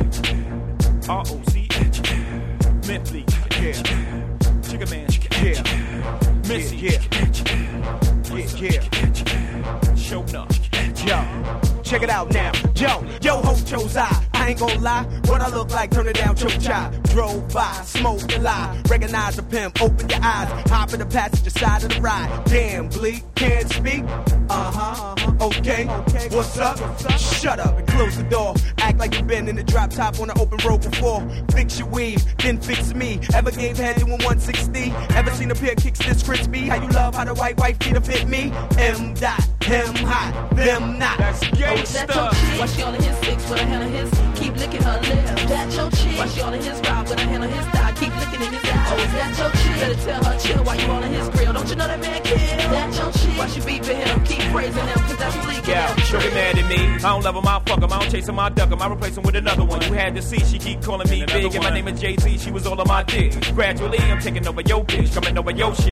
R-O-C-H. Mentally, yeah. Chicka man, yeah. Missy, yeah. Show up. Yo, check it out now. Yo, Hocho's I ain't gon' lie. What I look like, turn it down, choke chop. Drove by, smoked a lie. Recognize the pimp, open your eyes. Hop in the passenger side of the ride. Damn, bleak, can't speak. Okay, what's up? Shut up and close the door. Act like you've been in the drop top on an open road before. Fix your weave, then fix me. Ever gave head doing 160? Ever seen a pair of kicks this crispy? How you love how the white feet have fit me? M. Dot, him hot, them not. That's gangsta. Why she all in his six with a hand on his? Keep licking her lips. That's your chick. Why she all in his ride with a hand on his thigh? Keep licking in his eye. Oh, is that your chick? Better tell her chill while you all in his grill. Don't you know that man kill? That's your chick. Why she beeping him? Keep praising him, cause that's bleak. Yeah, sure get mad at me. I don't love him, I fuck him. I don't chase him, I duck him. I replace him with another one. You had to see, she keep calling me big. And my name is Jay-Z, she was all on my dick. Gradually, I'm taking over your bitch, coming over your shit.